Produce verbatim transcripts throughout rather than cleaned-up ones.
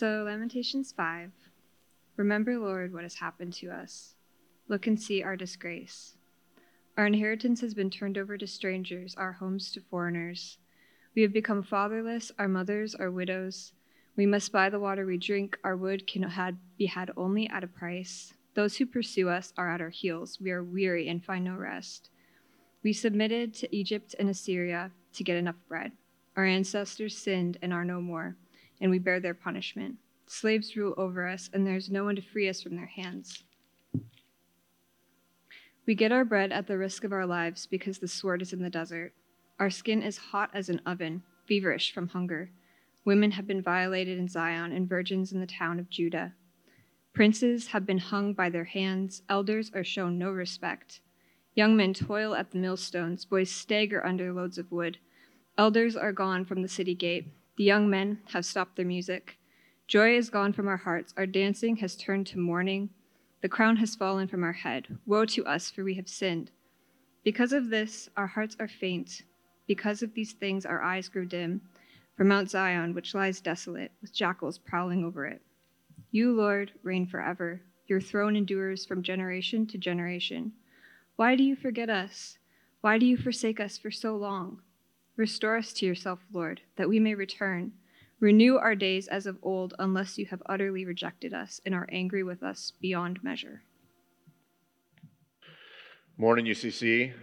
So, Lamentations five. Remember, Lord, what has happened to us. Look and see our disgrace. Our inheritance has been turned over to strangers, our homes to foreigners. We have become fatherless, our mothers are widows. We must buy the water we drink, our wood can had, be had only at a price. Those who pursue us are at our heels. We are weary and find no rest. We submitted to Egypt and Assyria to get enough bread. Our ancestors sinned and are no more, and we bear their punishment. Slaves rule over us, and there is no one to free us from their hands. We get our bread at the risk of our lives because the sword is in the desert. Our skin is hot as an oven, feverish from hunger. Women have been violated in Zion and virgins in the town of Judah. Princes have been hung by their hands. Elders are shown no respect. Young men toil at the millstones. Boys stagger under loads of wood. Elders are gone from the city gate. The young men have stopped their music. Joy is gone from our hearts. Our dancing has turned to mourning. The crown has fallen from our head. Woe to us, for we have sinned. Because of this, our hearts are faint. Because of these things, our eyes grow dim. For Mount Zion, which lies desolate, with jackals prowling over it. You, Lord, reign forever. Your throne endures from generation to generation. Why do you forget us? Why do you forsake us for so long? Restore us to yourself, Lord, that we may return. Renew our days as of old, unless you have utterly rejected us and are angry with us beyond measure. Morning, U C C.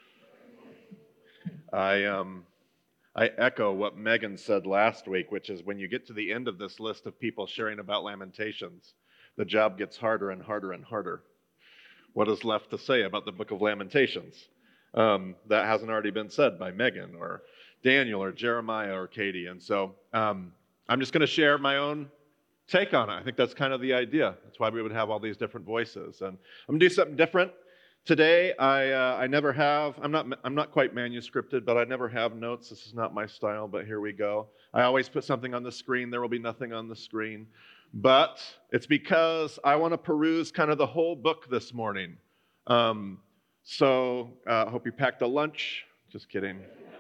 I um, I echo what Megan said last week, which is when you get to the end of this list of people sharing about Lamentations, the job gets harder and harder and harder. What is left to say about the book of Lamentations um, that hasn't already been said by Megan or Daniel or Jeremiah or Katie? And so um, I'm just going to share my own take on it. I think that's kind of the idea. That's why we would have all these different voices. And I'm going to do something different. Today, I uh, I never have, I'm not I'm not quite manuscripted, but I never have notes. This is not my style, but here we go. I always put something on the screen. There will be nothing on the screen. But it's because I want to peruse kind of the whole book this morning. Um, so I uh, hope you packed a lunch. Just kidding.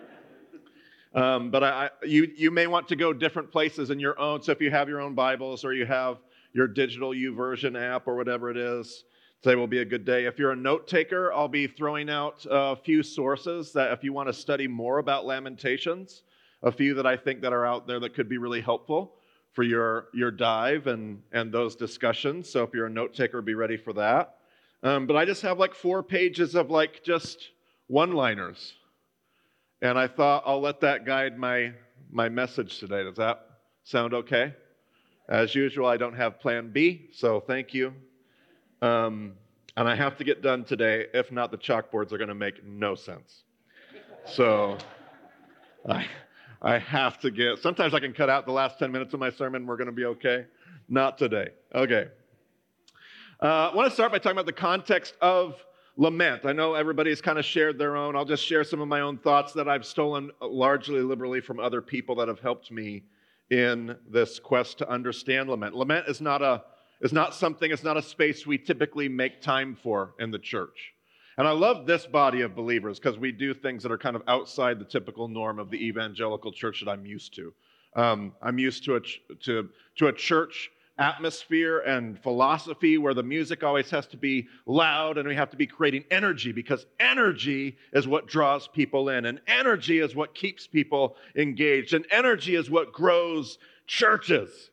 Um, but I, you you may want to go different places in your own. So if you have your own Bibles or you have your digital YouVersion app or whatever it is, today will be a good day. If you're a note taker, I'll be throwing out a few sources that if you want to study more about Lamentations, a few that I think that are out there that could be really helpful for your, your dive and, and those discussions. So if you're a note taker, be ready for that. Um, but I just have like four pages of like just one-liners. And I thought I'll let that guide my, my message today. Does that sound okay? As usual, I don't have plan B, so thank you. Um, and I have to get done today. If not, the chalkboards are going to make no sense. So I, I have to get, sometimes I can cut out the last ten minutes of my sermon. We're going to be okay. Not today. Okay. Uh, I want to start by talking about the context of lament. I know everybody's kind of shared their own. I'll just share some of my own thoughts that I've stolen largely liberally from other people that have helped me in this quest to understand lament. Lament is not a It's not something, it's not a space we typically make time for in the church. And I love this body of believers because we do things that are kind of outside the typical norm of the evangelical church that I'm used to. Um, I'm used to a, ch- to, to a church atmosphere and philosophy where the music always has to be loud and we have to be creating energy because energy is what draws people in and energy is what keeps people engaged and energy is what grows churches.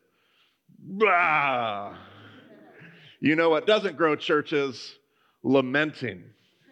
Blah. You know what doesn't grow churches? Lamenting.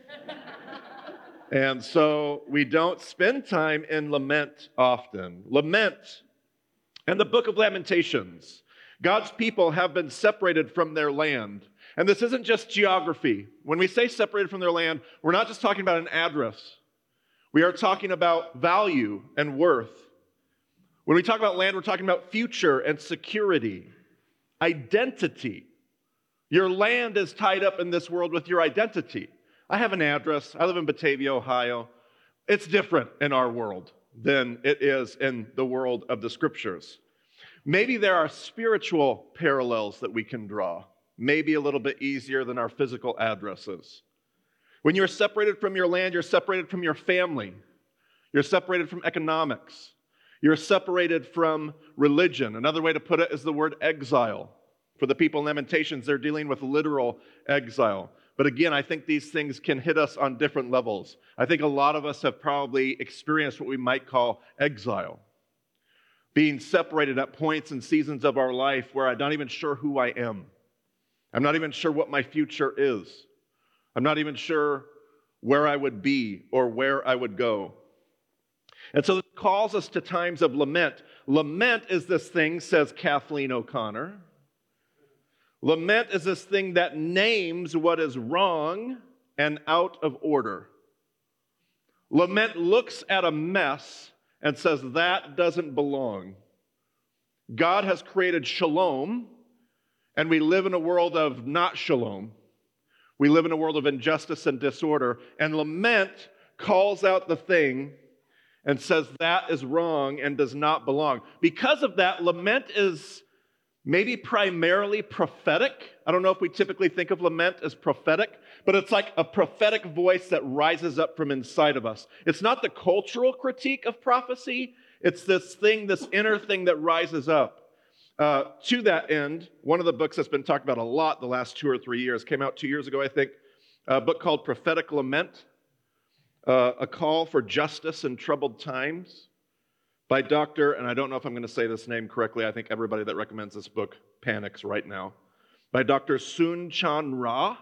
And so we don't spend time in lament often. Lament. And the book of Lamentations. God's people have been separated from their land. And this isn't just geography. When we say separated from their land, we're not just talking about an address. We are talking about value and worth. When we talk about land, we're talking about future and security, identity. Your land is tied up in this world with your identity. I have an address. I live in Batavia, Ohio. It's different in our world than it is in the world of the scriptures. Maybe there are spiritual parallels that we can draw, maybe a little bit easier than our physical addresses. When you're separated from your land, you're separated from your family. You're separated from economics. You're separated from religion. Another way to put it is the word exile. For the people in Lamentations, they're dealing with literal exile. But again, I think these things can hit us on different levels. I think a lot of us have probably experienced what we might call exile. Being separated at points and seasons of our life where I'm not even sure who I am. I'm not even sure what my future is. I'm not even sure where I would be or where I would go. And so this calls us to times of lament. Lament is this thing, says Kathleen O'Connor. Lament is this thing that names what is wrong and out of order. Lament looks at a mess and says that doesn't belong. God has created shalom, and we live in a world of not shalom. We live in a world of injustice and disorder, and lament calls out the thing and says that is wrong and does not belong. Because of that, lament is maybe primarily prophetic. I don't know if we typically think of lament as prophetic, but it's like a prophetic voice that rises up from inside of us. It's not the cultural critique of prophecy. It's this thing, this inner thing that rises up. Uh, to that end, one of the books that's been talked about a lot the last two or three years, came out two years ago, I think, a book called Prophetic Lament, uh, A Call for Justice in Troubled Times, by Doctor, and I don't know if I'm going to say this name correctly, I think everybody that recommends this book panics right now, by Doctor Soong-Chan Rah,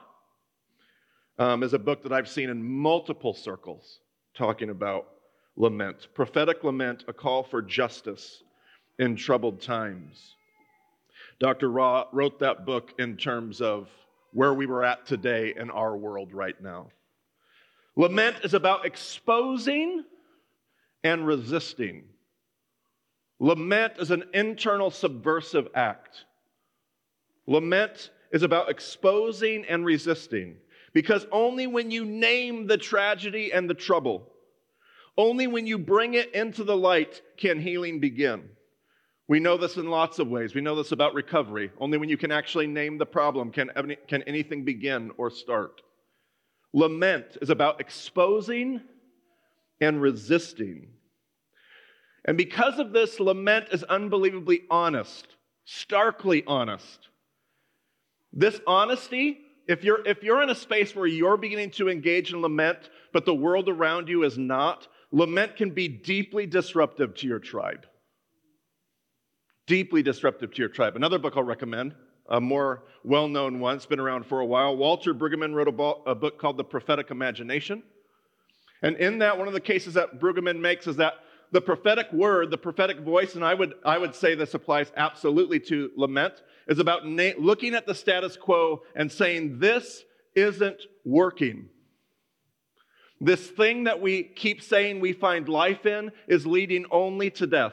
um, is a book that I've seen in multiple circles talking about lament. Prophetic Lament, A Call for Justice in Troubled Times. Doctor Rah wrote that book in terms of where we were at today in our world right now. Lament is about exposing and resisting. Lament is an internal subversive act. Lament is about exposing and resisting, because only when you name the tragedy and the trouble, only when you bring it into the light can healing begin. We know this in lots of ways. We know this about recovery. Only when you can actually name the problem can, can anything begin or start. Lament is about exposing and resisting. And because of this, lament is unbelievably honest, starkly honest. This honesty, if you're, if you're in a space where you're beginning to engage in lament, but the world around you is not, lament can be deeply disruptive to your tribe. Deeply disruptive to your tribe. Another book I'll recommend, a more well-known one, it's been around for a while. Walter Brueggemann wrote a, bo- a book called The Prophetic Imagination. And in that, one of the cases that Brueggemann makes is that the prophetic word, the prophetic voice, and I would, I would say this applies absolutely to lament, is about na- looking at the status quo and saying, this isn't working. This thing that we keep saying we find life in is leading only to death.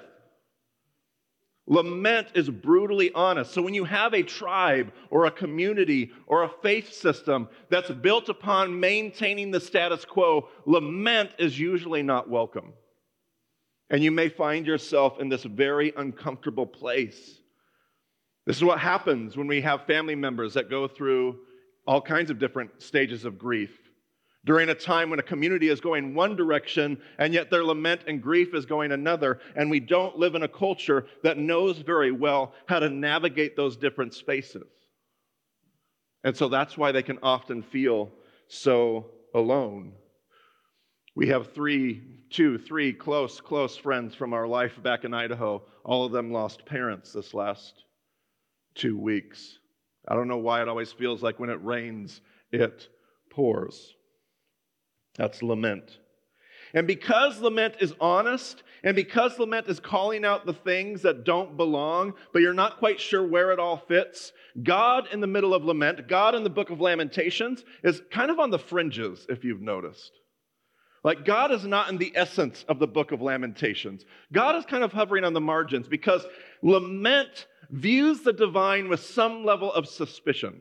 Lament is brutally honest. So when you have a tribe or a community or a faith system that's built upon maintaining the status quo, lament is usually not welcome. And you may find yourself in this very uncomfortable place. This is what happens when we have family members that go through all kinds of different stages of grief. During a time when a community is going one direction, and yet their lament and grief is going another, and we don't live in a culture that knows very well how to navigate those different spaces. And so that's why they can often feel so alone. We have three, two, three close, close friends from our life back in Idaho. All of them lost parents this last two weeks. I don't know why it always feels like when it rains, it pours. That's lament. And because lament is honest, and because lament is calling out the things that don't belong, but you're not quite sure where it all fits, God in the middle of lament, God in the book of Lamentations, is kind of on the fringes, if you've noticed. Like, God is not in the essence of the book of Lamentations. God is kind of hovering on the margins because lament views the divine with some level of suspicion.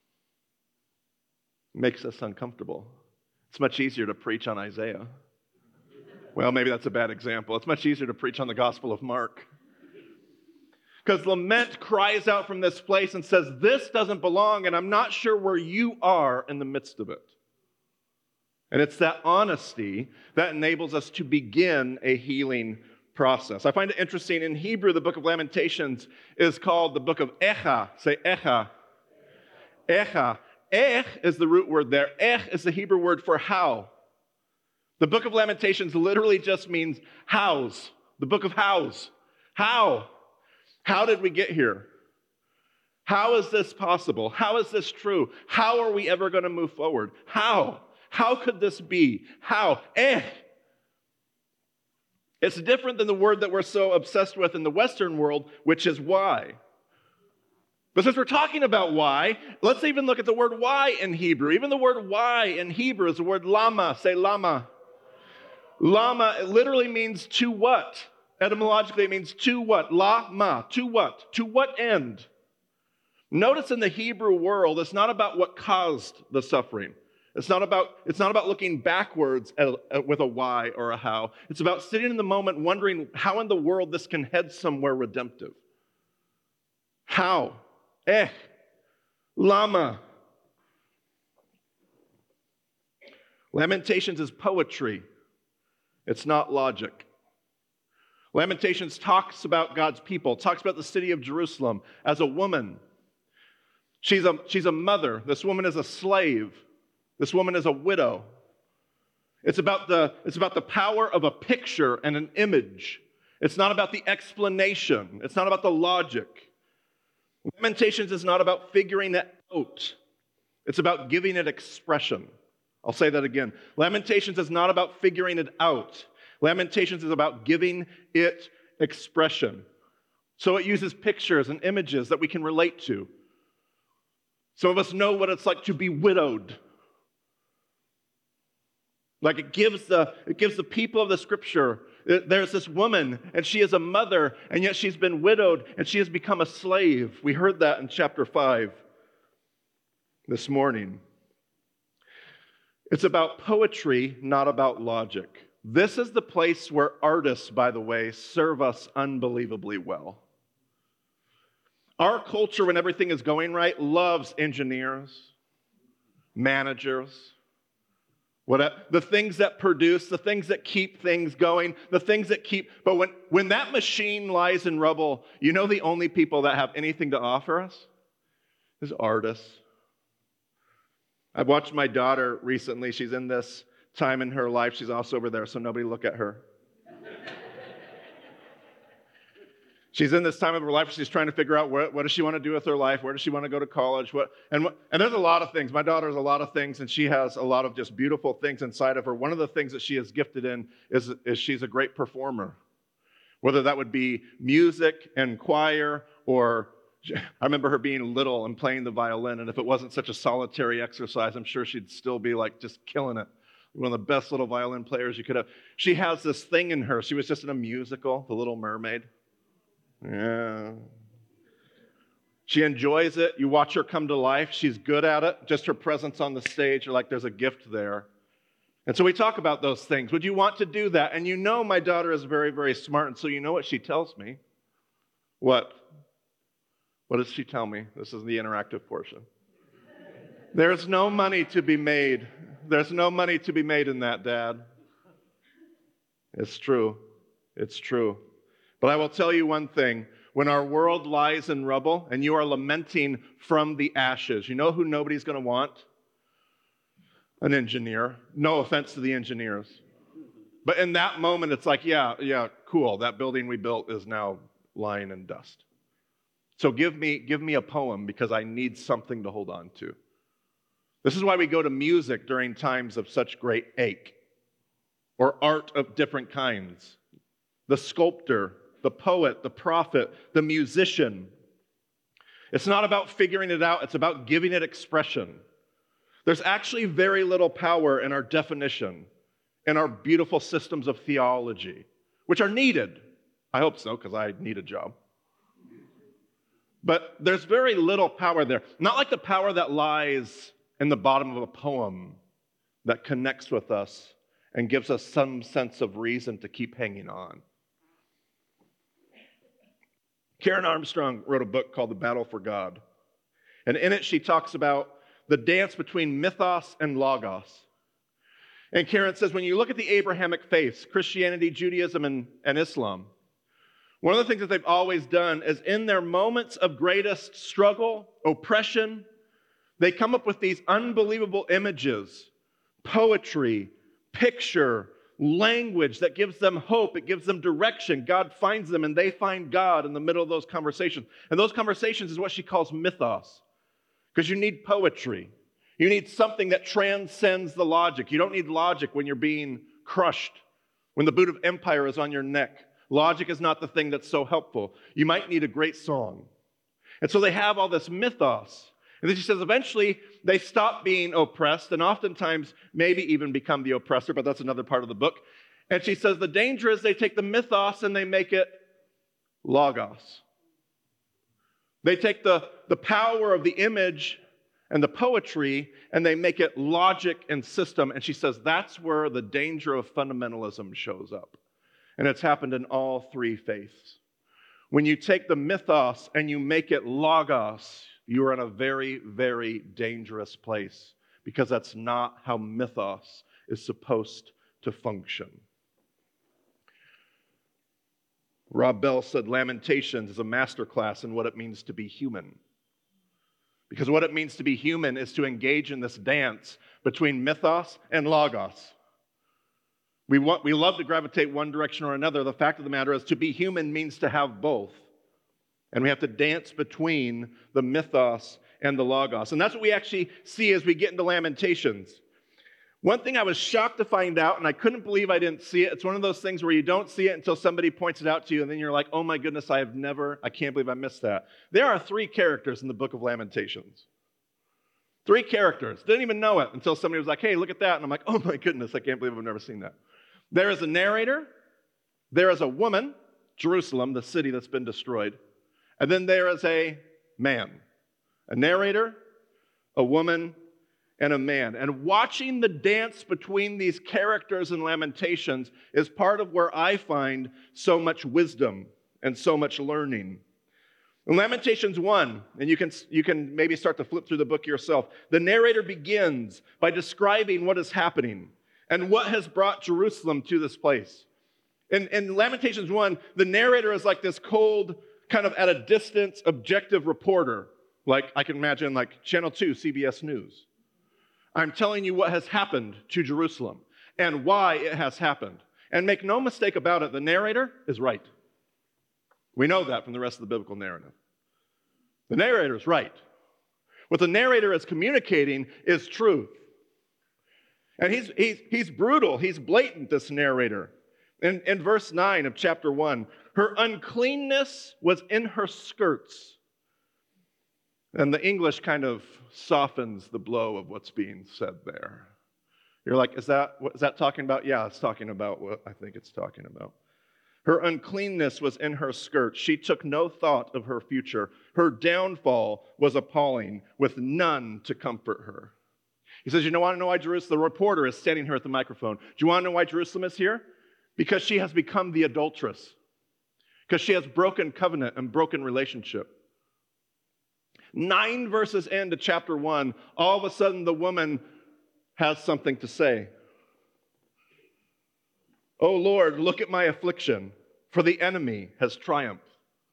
Makes us uncomfortable. It's much easier to preach on Isaiah. Well, maybe that's a bad example. It's much easier to preach on the Gospel of Mark. Because lament cries out from this place and says, this doesn't belong, and I'm not sure where you are in the midst of it. And it's that honesty that enables us to begin a healing process. I find it interesting. In Hebrew, the book of Lamentations is called the book of Echa. Say Echa. Echa. Ech is the root word there. Ech is the Hebrew word for how. The book of Lamentations literally just means hows. The book of hows. How? How did we get here? How is this possible? How is this true? How are we ever going to move forward? How? How could this be? How? Eh. It's different than the word that we're so obsessed with in the Western world, which is why. But since we're talking about why, let's even look at the word why in Hebrew. Even the word why in Hebrew is the word lama. Say lama. Lama, it literally means to what? Etymologically, it means to what? La-ma. To what? To what end? Notice in the Hebrew world, it's not about what caused the suffering. It's not about, it's not about looking backwards at, at, with a why or a how. It's about sitting in the moment wondering how in the world this can head somewhere redemptive. How? Eh. Lama. Lamentations is poetry. It's not logic. Lamentations talks about God's people, talks about the city of Jerusalem as a woman. She's a, she's a mother. This woman is a slave. This woman is a widow. It's about the, it's about the power of a picture and an image. It's not about the explanation. It's not about the logic. Lamentations is not about figuring it out. It's about giving it expression. I'll say that again. Lamentations is not about figuring it out. Lamentations is about giving it expression. So it uses pictures and images that we can relate to. Some of us know what it's like to be widowed. Like it gives the, it gives the people of the scripture, there's this woman, and she is a mother, and yet she's been widowed, and she has become a slave. We heard that in chapter five this morning. It's about poetry, not about logic. This is the place where artists, by the way, serve us unbelievably well. Our culture, when everything is going right, loves engineers, managers, what, the things that produce, the things that keep things going, the things that keep, but when, when that machine lies in rubble, you know the only people that have anything to offer us is artists. I've watched my daughter recently. She's in this time in her life. She's also over there, so nobody look at her. She's in this time of her life. She's trying to figure out what, what does she want to do with her life? Where does she want to go to college? What, and, and there's a lot of things. My daughter has a lot of things, and she has a lot of just beautiful things inside of her. One of the things that she is gifted in is, is she's a great performer. Whether that would be music and choir, or I remember her being little and playing the violin, and if it wasn't such a solitary exercise, I'm sure she'd still be like just killing it. One of the best little violin players you could have. She has this thing in her. She was just in a musical, The Little Mermaid. Yeah. She enjoys it. You watch her come to life. She's good at it. Just her presence on the stage, you're like, there's a gift there. And so we talk about those things. Would you want to do that? And you know my daughter is very, very smart, and so you know what she tells me. What? What does she tell me? This is the interactive portion. There's no money to be made. There's no money to be made in that, Dad. It's true. It's true. But I will tell you one thing. When our world lies in rubble and you are lamenting from the ashes, you know who nobody's going to want? An engineer. No offense to the engineers. But in that moment, it's like, yeah, yeah, cool. That building we built is now lying in dust. So give me, give me a poem because I need something to hold on to. This is why we go to music during times of such great ache, or art of different kinds. The sculptor, the poet, the prophet, the musician. It's not about figuring it out, it's about giving it expression. There's actually very little power in our definition, in our beautiful systems of theology, which are needed. I hope so, because I need a job. But there's very little power there. Not like the power that lies in the bottom of a poem that connects with us and gives us some sense of reason to keep hanging on. Karen Armstrong wrote a book called The Battle for God. And in it, she talks about the dance between mythos and logos. And Karen says, when you look at the Abrahamic faiths, Christianity, Judaism, and, and Islam, one of the things that they've always done is in their moments of greatest struggle, oppression, they come up with these unbelievable images, poetry, picture, language that gives them hope. It gives them direction. God finds them and they find God in the middle of those conversations. And those conversations is what she calls mythos, because you need poetry. You need something that transcends the logic. You don't need logic when you're being crushed, when the boot of empire is on your neck. Logic is not the thing that's so helpful. You might need a great song. And so they have all this mythos. And then she says eventually they stop being oppressed and oftentimes maybe even become the oppressor, but that's another part of the book. And she says the danger is they take the mythos and they make it logos. They take the, the power of the image and the poetry, and they make it logic and system. And she says that's where the danger of fundamentalism shows up. And it's happened in all three faiths. When you take the mythos and you make it logos, you are in a very, very dangerous place, because that's not how mythos is supposed to function. Rob Bell said Lamentations is a masterclass in what it means to be human. Because what it means to be human is to engage in this dance between mythos and logos. We want, we love to gravitate one direction or another. The fact of the matter is, to be human means to have both. And we have to dance between the mythos and the logos. And that's what we actually see as we get into Lamentations. One thing I was shocked to find out, and I couldn't believe I didn't see it, it's one of those things where you don't see it until somebody points it out to you, and then you're like, oh my goodness, I have never, I can't believe I missed that. There are three characters in the book of Lamentations. Three characters. Didn't even know it until somebody was like, hey, look at that. And I'm like, oh my goodness, I can't believe I've never seen that. There is a narrator. There is a woman, Jerusalem, the city that's been destroyed. And then there is a man. A narrator, a woman, and a man. And watching the dance between these characters in Lamentations is part of where I find so much wisdom and so much learning. In Lamentations one, and you can, you can maybe start to flip through the book yourself, the narrator begins by describing what is happening and what has brought Jerusalem to this place. In, in Lamentations one, the narrator is like this cold, kind of at a distance, objective reporter. Like, I can imagine like Channel two, C B S News. I'm telling you what has happened to Jerusalem and why it has happened. And make no mistake about it, the narrator is right. We know that from the rest of the biblical narrative. The narrator is right. What the narrator is communicating is truth. And he's, he's, he's brutal, he's blatant, this narrator. In, in verse nine of chapter one, her uncleanness was in her skirts. And the English kind of softens the blow of what's being said there. You're like, is that, what, is that talking about? Yeah, it's talking about what I think it's talking about. Her uncleanness was in her skirts. She took no thought of her future. Her downfall was appalling, with none to comfort her. He says, you know, want to know why Jerusalem, the reporter is standing here at the microphone. Do you want to know why Jerusalem is here? Because she has become the adulteress. Because she has broken covenant and broken relationship. Nine verses into chapter one, all of a sudden the woman has something to say. Oh Lord, look at my affliction, for the enemy has triumphed.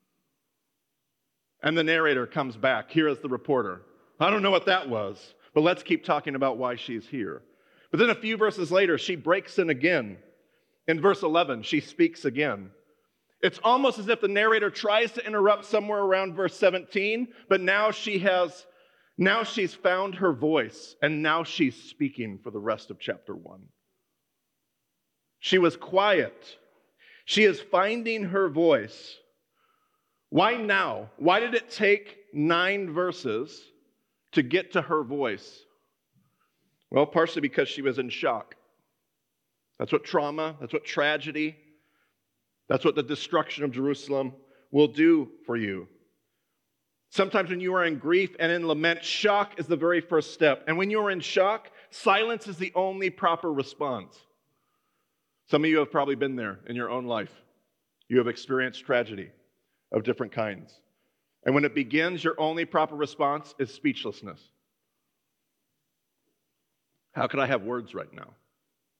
And the narrator comes back. Here is the reporter. I don't know what that was, but let's keep talking about why she's here. But then a few verses later, she breaks in again. In verse eleven, she speaks again. It's almost as if the narrator tries to interrupt somewhere around verse seventeen, but now she has, now she's found her voice, and now she's speaking for the rest of chapter one. She was quiet. She is finding her voice. Why now? Why did it take nine verses to get to her voice? Well, partially because she was in shock. That's what trauma, that's what tragedy, that's what the destruction of Jerusalem will do for you. Sometimes when you are in grief and in lament, shock is the very first step. And when you are in shock, silence is the only proper response. Some of you have probably been there in your own life. You have experienced tragedy of different kinds. And when it begins, your only proper response is speechlessness. How could I have words right now?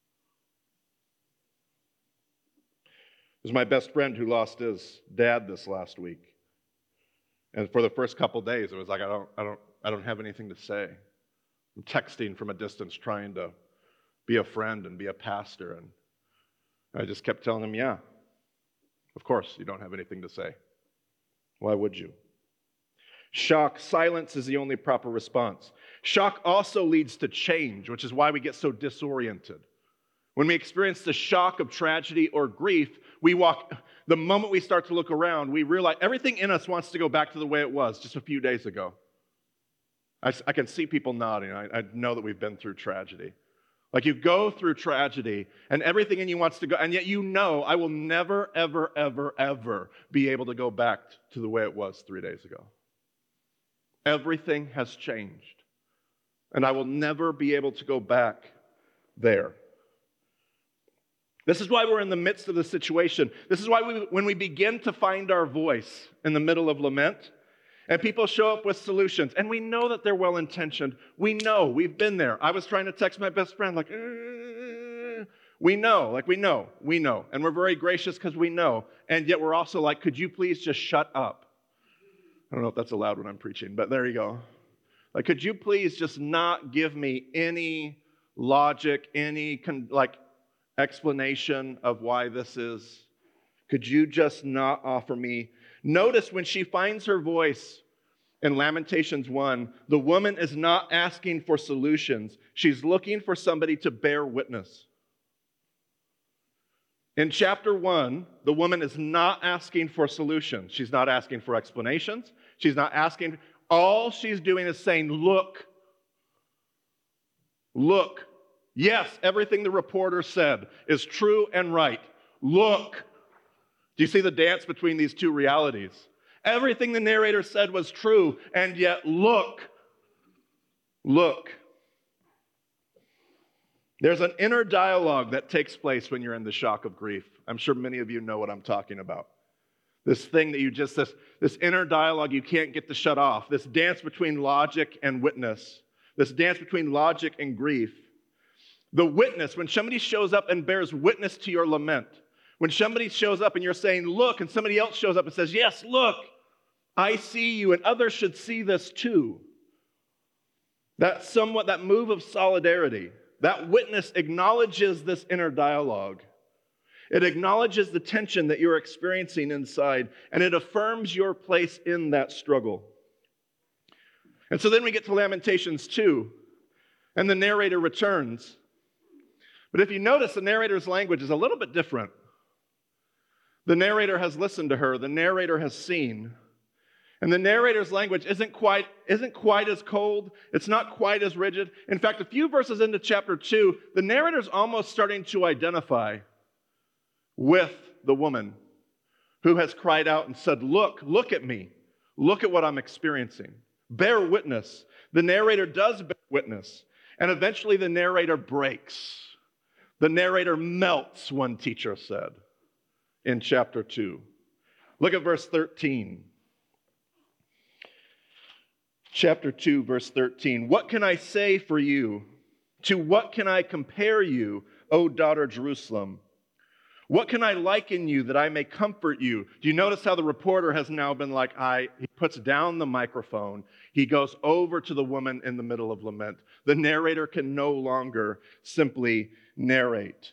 was my best friend who lost his dad this last week. And for the first couple days, it was like, I don't, I don't, I don't have anything to say. I'm texting from a distance, trying to be a friend and be a pastor. And I just kept telling him, yeah, of course you don't have anything to say. Why would you? Shock, silence is the only proper response. Shock also leads to change, which is why we get so disoriented. When we experience the shock of tragedy or grief, we walk, the moment we start to look around, we realize everything in us wants to go back to the way it was just a few days ago. I, I can see people nodding. I, I know that we've been through tragedy. Like you go through tragedy and everything in you wants to go, and yet you know I will never, ever, ever, ever be able to go back to the way it was three days ago. Everything has changed, and I will never be able to go back there. This is why we're in the midst of the situation. This is why we, when we begin to find our voice in the middle of lament, and people show up with solutions, and we know that they're well-intentioned. We know, we've been there. I was trying to text my best friend, like, eh. we know, like we know, we know. And we're very gracious because we know. And yet we're also like, could you please just shut up? I don't know if that's allowed when I'm preaching, but there you go. Like, could you please just not give me any logic, any con- like explanation of why this is? Could you just not offer me? Notice when she finds her voice in Lamentations one, the woman is not asking for solutions. She's looking for somebody to bear witness. In chapter one, the woman is not asking for solutions. She's not asking for explanations. She's not asking. All she's doing is saying, look, look. Yes, everything the reporter said is true and right. Look. Do you see the dance between these two realities? Everything the narrator said was true, and yet look, look. There's an inner dialogue that takes place when you're in the shock of grief. I'm sure many of you know what I'm talking about. This thing that you just, this, this inner dialogue you can't get to shut off. This dance between logic and witness. This dance between logic and grief. The witness, when somebody shows up and bears witness to your lament, when somebody shows up and you're saying, look, and somebody else shows up and says, yes, look, I see you, and others should see this too. That somewhat, that move of solidarity, that witness acknowledges this inner dialogue. It acknowledges the tension that you're experiencing inside, and it affirms your place in that struggle. And so then we get to Lamentations two, and the narrator returns. But if you notice, the narrator's language is a little bit different. The narrator has listened to her. The narrator has seen. And the narrator's language isn't quite, isn't quite as cold. It's not quite as rigid. In fact, a few verses into chapter two, the narrator's almost starting to identify with the woman who has cried out and said, look, look at me. Look at what I'm experiencing. Bear witness. The narrator does bear witness. And eventually the narrator breaks. The narrator melts, one teacher said in chapter two. Look at verse thirteen. Chapter two, verse thirteen. What can I say for you? To what can I compare you, O daughter Jerusalem? What can I liken you that I may comfort you? Do you notice how the reporter has now been like, I, he puts down the microphone. He goes over to the woman in the middle of lament. The narrator can no longer simply narrate.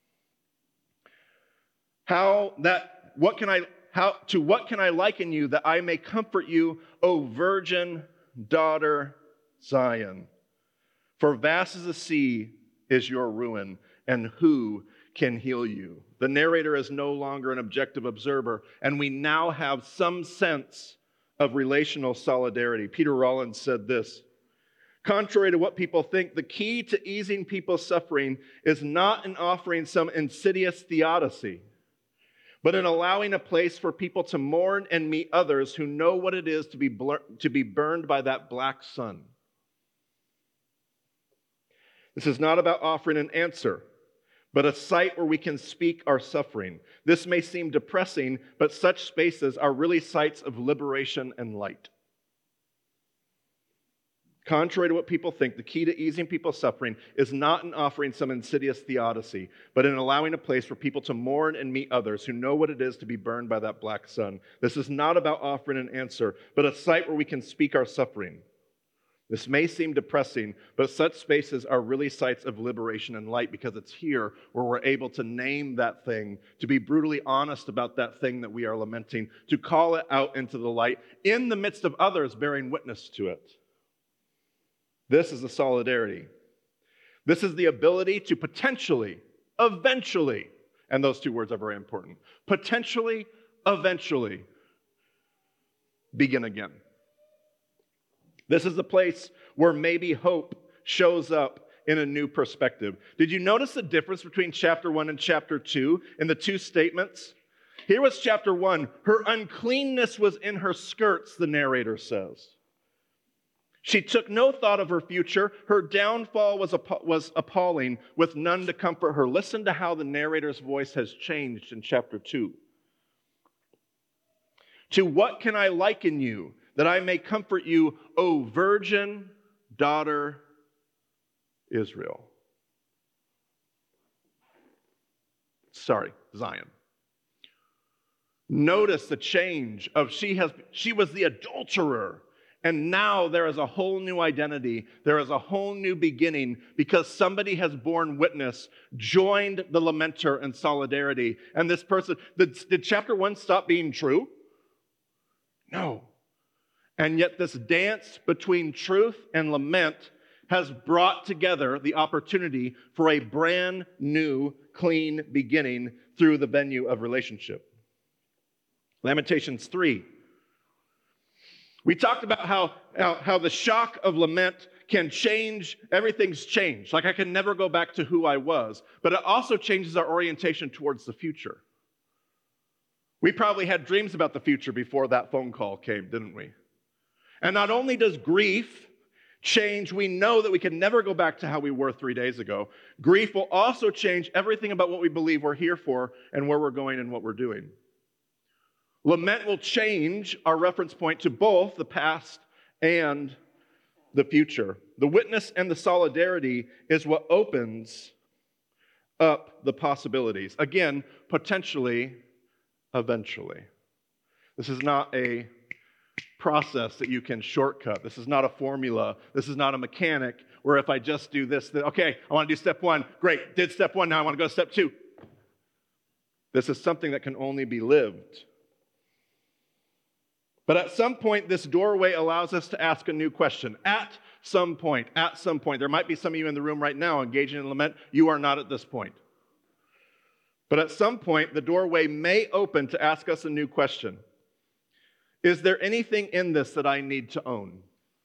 How that, what can I, how, to what can I liken you that I may comfort you, O virgin daughter Zion? For vast as the sea is your ruin, and who can heal you? The narrator is no longer an objective observer, and we now have some sense of relational solidarity. Peter Rollins said this: contrary to what people think, the key to easing people's suffering is not in offering some insidious theodicy, but in allowing a place for people to mourn and meet others who know what it is to be blur- to be burned by that black sun. This is not about offering an answer, but a site where we can speak our suffering. This may seem depressing, but such spaces are really sites of liberation and light. Contrary to what people think, the key to easing people's suffering is not in offering some insidious theodicy, but in allowing a place for people to mourn and meet others who know what it is to be burned by that black sun. This is not about offering an answer, but a site where we can speak our suffering. This may seem depressing, but such spaces are really sites of liberation and light, because it's here where we're able to name that thing, to be brutally honest about that thing that we are lamenting, to call it out into the light in the midst of others bearing witness to it. This is a solidarity. This is the ability to potentially, eventually, and those two words are very important, potentially, eventually, begin again. This is the place where maybe hope shows up in a new perspective. Did you notice the difference between chapter one and chapter two in the two statements? Here was chapter one. Her uncleanness was in her skirts, the narrator says. She took no thought of her future. Her downfall was, app- was appalling, with none to comfort her. Listen to how the narrator's voice has changed in chapter two. To what can I liken you, that I may comfort you, O virgin daughter Israel? Sorry, Zion. Notice the change of she has she was the adulterer. And now there is a whole new identity. There is a whole new beginning because somebody has borne witness, joined the lamenter in solidarity. And this person, did, did chapter one stop being true? No. And yet this dance between truth and lament has brought together the opportunity for a brand new, clean beginning through the venue of relationship. Lamentations three. We talked about how, how, how the shock of lament can change, everything's changed. Like I can never go back to who I was. But it also changes our orientation towards the future. We probably had dreams about the future before that phone call came, didn't we? And not only does grief change, we know that we can never go back to how we were three days ago. Grief will also change everything about what we believe we're here for and where we're going and what we're doing. Lament will change our reference point to both the past and the future. The witness and the solidarity is what opens up the possibilities. Again, potentially, eventually. This is not a process that you can shortcut. This is not a formula. This is not a mechanic where if I just do this, then, okay, I want to do step one. Great, did step one, now I want to go to step two. This is something that can only be lived. But at some point, this doorway allows us to ask a new question. At some point, at some point. There might be some of you in the room right now engaging in lament. You are not at this point. But at some point, the doorway may open to ask us a new question. Is there anything in this that I need to own?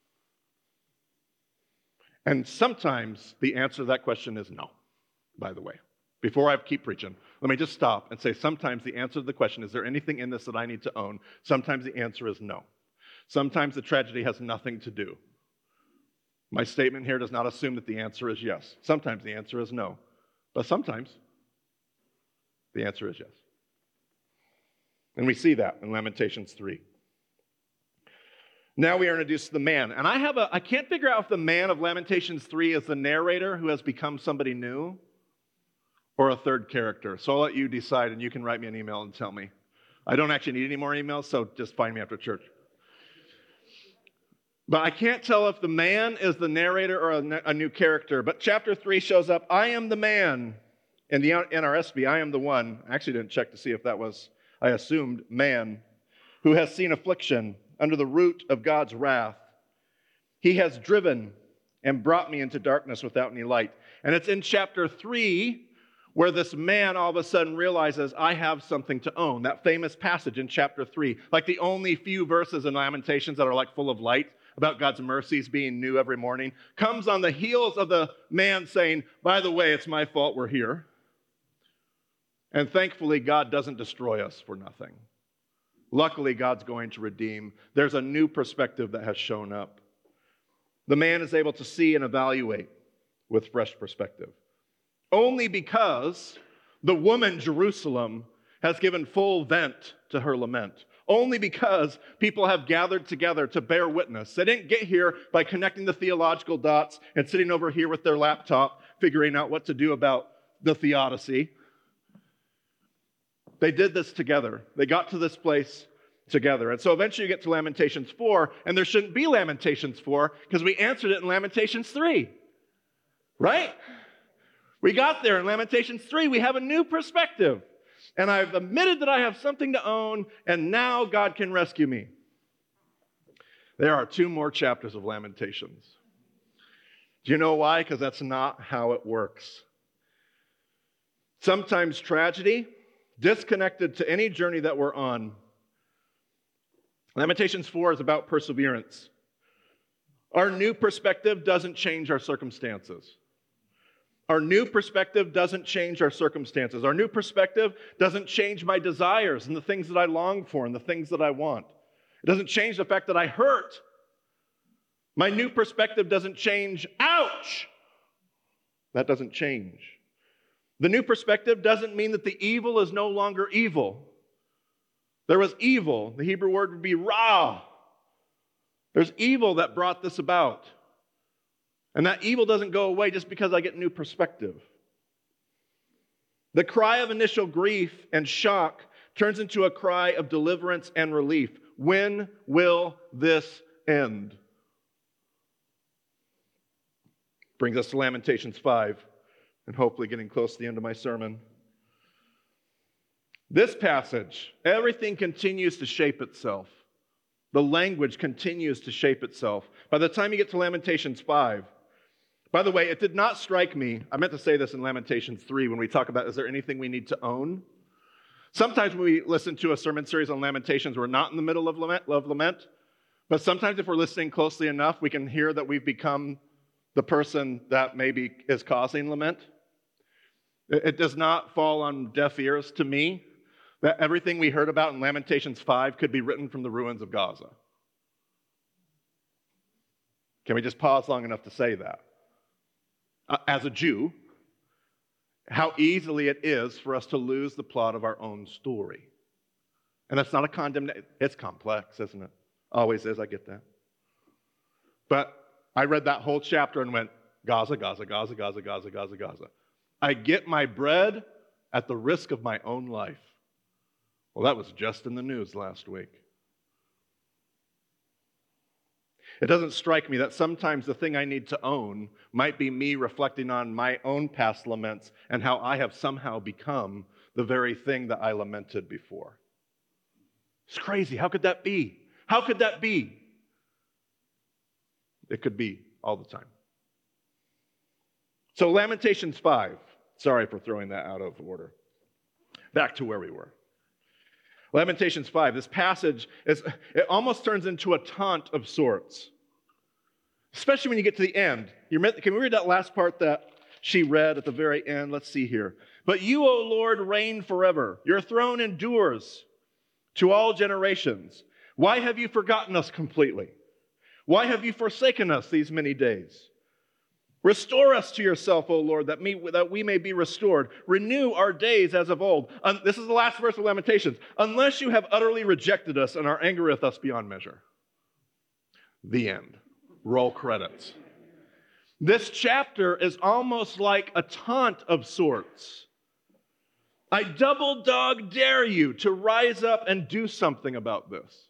And sometimes the answer to that question is no, by the way. Before I keep preaching, let me just stop and say sometimes the answer to the question, is there anything in this that I need to own? Sometimes the answer is no. Sometimes the tragedy has nothing to do. My statement here does not assume that the answer is yes. Sometimes the answer is no. But sometimes the answer is yes. And we see that in Lamentations three. Now we are introduced to the man. And I have a I can't figure out if the man of Lamentations three is the narrator who has become somebody new, or a third character. So I'll let you decide, and you can write me an email and tell me. I don't actually need any more emails, so just find me after church. But I can't tell if the man is the narrator or a, a new character. But chapter three shows up, I am the man. In the N R S V, I am the one. I actually didn't check to see if that was, I assumed, man, who has seen affliction under the root of God's wrath. He has driven and brought me into darkness without any light. And it's in chapter three where this man all of a sudden realizes, I have something to own. That famous passage in chapter three, like the only few verses in Lamentations that are like full of light about God's mercies being new every morning, comes on the heels of the man saying, by the way, it's my fault we're here. And thankfully, God doesn't destroy us for nothing. Luckily, God's going to redeem. There's a new perspective that has shown up. The man is able to see and evaluate with fresh perspective. Only because the woman Jerusalem has given full vent to her lament. only because people have gathered together to bear witness. They didn't get here by connecting the theological dots and sitting over here with their laptop, figuring out what to do about the theodicy. They did this together. They got to this place together. And so eventually you get to Lamentations four, and there shouldn't be Lamentations four because we answered it in Lamentations three. Right? We got there in Lamentations three. We have a new perspective. And I've admitted that I have something to own, and now God can rescue me. There are two more chapters of Lamentations. Do you know why? Because that's not how it works. Sometimes tragedy, disconnected to any journey that we're on. Lamentations four is about perseverance. Our new perspective doesn't change our circumstances. Our new perspective doesn't change our circumstances. Our new perspective doesn't change my desires and the things that I long for and the things that I want. It doesn't change the fact that I hurt. My new perspective doesn't change, ouch! That doesn't change. The new perspective doesn't mean that the evil is no longer evil. There was evil. The Hebrew word would be ra. There's evil that brought this about. And that evil doesn't go away just because I get new perspective. The cry of initial grief and shock turns into a cry of deliverance and relief. When will this end? Brings us to Lamentations five, and hopefully getting close to the end of my sermon. This passage, everything continues to shape itself. The language continues to shape itself. By the time you get to Lamentations five, by the way, it did not strike me, I meant to say this in Lamentations three when we talk about, is there anything we need to own? Sometimes when we listen to a sermon series on Lamentations, we're not in the middle of lament, of lament, but sometimes if we're listening closely enough, we can hear that we've become the person that maybe is causing lament. It, it does not fall on deaf ears to me that everything we heard about in Lamentations five could be written from the ruins of Gaza. Can we just pause long enough to say that? Uh, as a Jew, how easily it is for us to lose the plot of our own story. And that's not a condemnation. It's complex, isn't it? Always is, I get that. But I read that whole chapter and went, Gaza, Gaza, Gaza, Gaza, Gaza, Gaza, Gaza. I get my bread at the risk of my own life. Well, that was just in the news last week. It doesn't strike me that sometimes the thing I need to own might be me reflecting on my own past laments and how I have somehow become the very thing that I lamented before. It's crazy. How could that be? How could that be? It could be all the time. So Lamentations five. Sorry for throwing that out of order. Back to where we were. Lamentations five, this passage, is, it almost turns into a taunt of sorts. Especially when you get to the end. You can we read that last part that she read at the very end? Let's see here. But you, O Lord, reign forever. Your throne endures to all generations. Why have you forgotten us completely? Why have you forsaken us these many days? Restore us to yourself, O Lord, that, me, that we may be restored. Renew our days as of old. Um, this is the last verse of Lamentations. Unless you have utterly rejected us and are angry with us beyond measure. The end. Roll credits. This chapter is almost like a taunt of sorts. I double dog dare you to rise up and do something about this.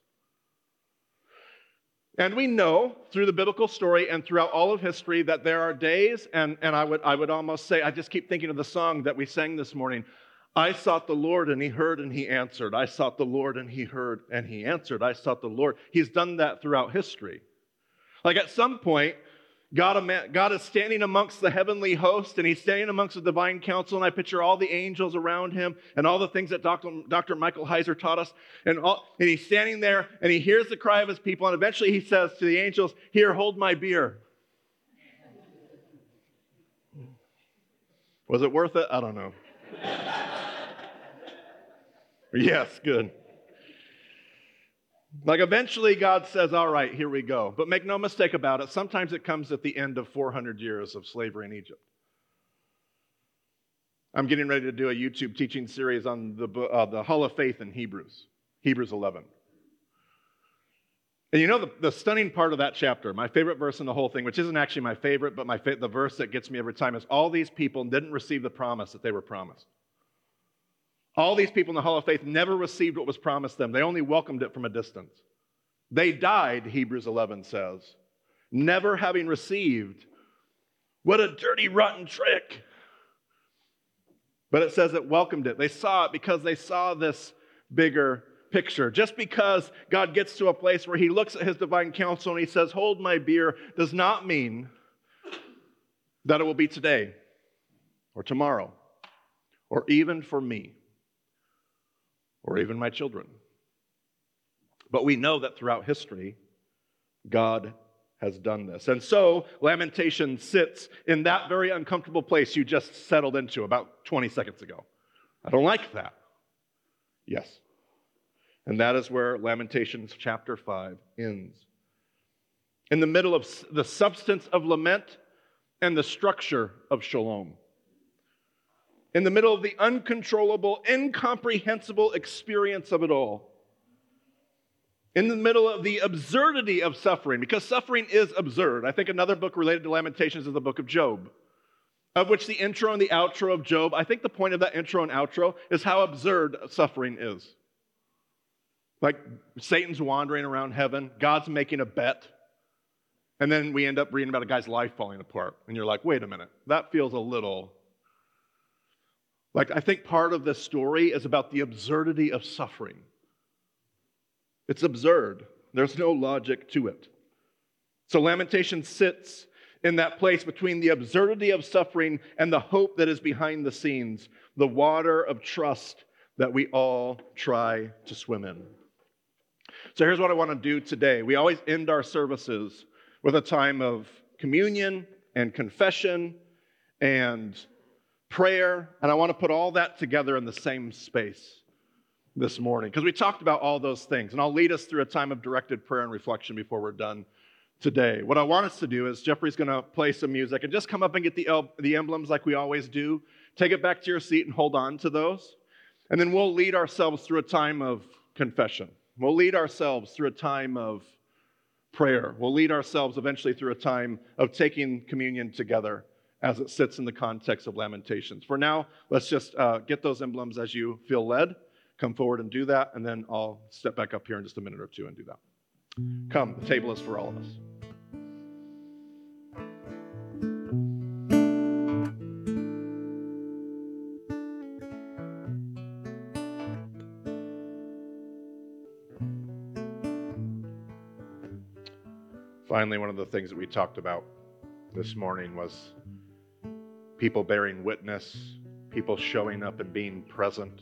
And we know through the biblical story and throughout all of history that there are days, and, and I would I would almost say, I just keep thinking of the song that we sang this morning. I sought the Lord and he heard and he answered. I sought the Lord and he heard and he answered. I sought the Lord. He's done that throughout history. Like at some point, God, God is standing amongst the heavenly host, and he's standing amongst the divine council, and I picture all the angels around him and all the things that Doctor Doctor Michael Heiser taught us. And, all, and he's standing there, and he hears the cry of his people, and eventually he says to the angels, here, hold my beer. Was it worth it? I don't know. Yes, good. Like eventually God says, all right, here we go. But make no mistake about it, sometimes it comes at the end of four hundred years of slavery in Egypt. I'm getting ready to do a YouTube teaching series on the, uh, the Hall of Faith in Hebrews, Hebrews eleven. And you know the, the stunning part of that chapter, my favorite verse in the whole thing, which isn't actually my favorite, but my fa- the verse that gets me every time is all these people didn't receive the promise that they were promised. All these people in the Hall of Faith never received what was promised them. They only welcomed it from a distance. They died, Hebrews eleven says, never having received. What a dirty, rotten trick. But it says it welcomed it. They saw it because they saw this bigger picture. Just because God gets to a place where he looks at his divine counsel and he says, hold my beer, does not mean that it will be today or tomorrow or even for me or even my children. But we know that throughout history, God has done this. And so, Lamentation sits in that very uncomfortable place you just settled into about twenty seconds ago. I don't like that. Yes. And that is where Lamentations chapter five ends. In the middle of the substance of lament and the structure of shalom. In the middle of the uncontrollable, incomprehensible experience of it all. In the middle of the absurdity of suffering, because suffering is absurd. I think another book related to Lamentations is the book of Job, of which the intro and the outro of Job, I think the point of that intro and outro is how absurd suffering is. Like Satan's wandering around heaven, God's making a bet, and then we end up reading about a guy's life falling apart. And you're like, wait a minute, that feels a little... Like, I think part of this story is about the absurdity of suffering. It's absurd. There's no logic to it. So Lamentation sits in that place between the absurdity of suffering and the hope that is behind the scenes, the water of trust that we all try to swim in. So here's what I want to do today. We always end our services with a time of communion and confession and prayer, and I want to put all that together in the same space this morning, because we talked about all those things, and I'll lead us through a time of directed prayer and reflection before we're done today. What I want us to do is Jeffrey's going to play some music, and just come up and get the, el- the emblems like we always do. Take it back to your seat and hold on to those, and then we'll lead ourselves through a time of confession. We'll lead ourselves through a time of prayer. We'll lead ourselves eventually through a time of taking communion together as it sits in the context of Lamentations. For now, let's just uh, get those emblems as you feel led. Come forward and do that, and then I'll step back up here in just a minute or two and do that. Come, the table is for all of us. Finally, one of the things that we talked about this morning was people bearing witness, people showing up and being present.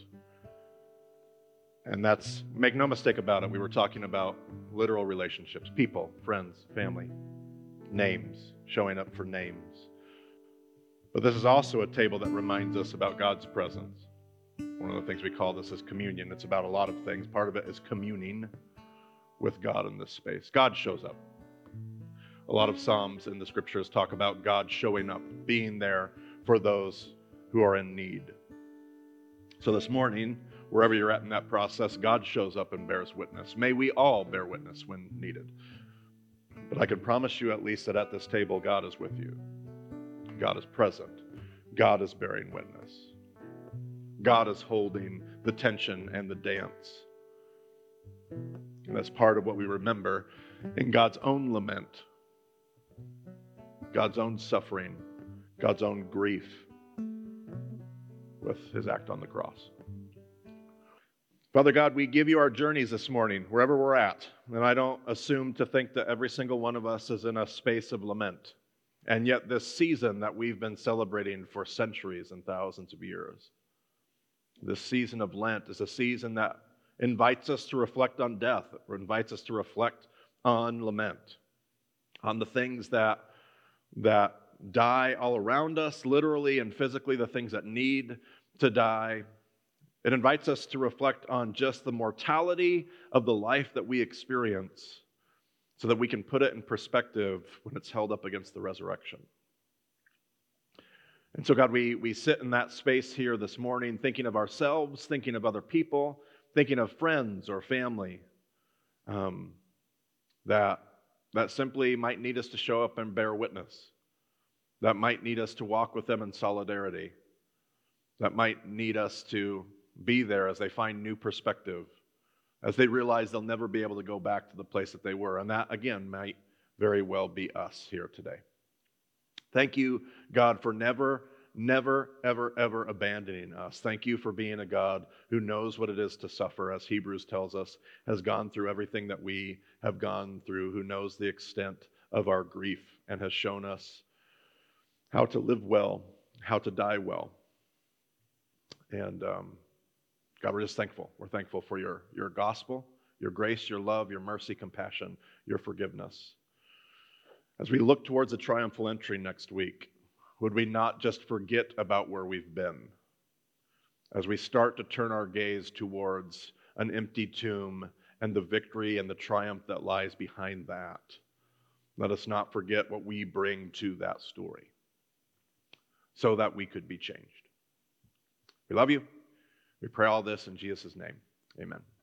And that's, make no mistake about it, we were talking about literal relationships, people, friends, family, names, showing up for names. But this is also a table that reminds us about God's presence. One of the things we call this is communion. It's about a lot of things. Part of it is communing with God in this space. God shows up. A lot of Psalms in the scriptures talk about God showing up, being there for those who are in need. So this morning, wherever you're at in that process, God shows up and bears witness. May we all bear witness when needed. But I can promise you at least that at this table, God is with you. God is present. God is bearing witness. God is holding the tension and the dance. And that's part of what we remember in God's own lament, God's own suffering, God's own grief with his act on the cross. Father God, we give you our journeys this morning, wherever we're at. And I don't assume to think that every single one of us is in a space of lament. And yet this season that we've been celebrating for centuries and thousands of years, this season of Lent is a season that invites us to reflect on death, or invites us to reflect on lament, on the things that, that die all around us, literally and physically, the things that need to die. It invites us to reflect on just the mortality of the life that we experience so that we can put it in perspective when it's held up against the resurrection. And so, God, we, we sit in that space here this morning thinking of ourselves, thinking of other people, thinking of friends or family um, that, that simply might need us to show up and bear witness, that might need us to walk with them in solidarity, that might need us to be there as they find new perspective, as they realize they'll never be able to go back to the place that they were. And that, again, might very well be us here today. Thank you, God, for never, never, ever, ever abandoning us. Thank you for being a God who knows what it is to suffer, as Hebrews tells us, has gone through everything that we have gone through, who knows the extent of our grief and has shown us how to live well, how to die well. And um, God, we're just thankful. We're thankful for your, your gospel, your grace, your love, your mercy, compassion, your forgiveness. As we look towards a triumphal entry next week, would we not just forget about where we've been? As we start to turn our gaze towards an empty tomb and the victory and the triumph that lies behind that, let us not forget what we bring to that story so that we could be changed. We love you. We pray all this in Jesus' name. Amen.